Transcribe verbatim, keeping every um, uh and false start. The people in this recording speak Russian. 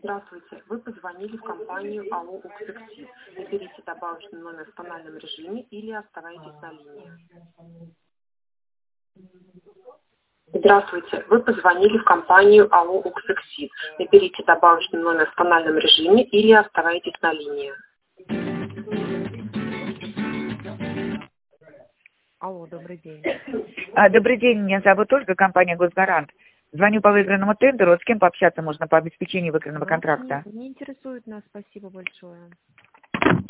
Здравствуйте, вы позвонили в компанию АО «Укртекстиль». Наберите добавочный номер в тональном режиме или оставайтесь на линии. Здравствуйте, вы позвонили в компанию АО «Укртекстиль». Наберите добавочный номер в тональном режиме или оставайтесь на линии. Алло, добрый день. А, добрый день, меня зовут Ольга, компания «Госгарант». Звоню по выигранному тендеру. С кем пообщаться можно по обеспечению выигранного Вас контракта? Не, не интересует нас, спасибо большое.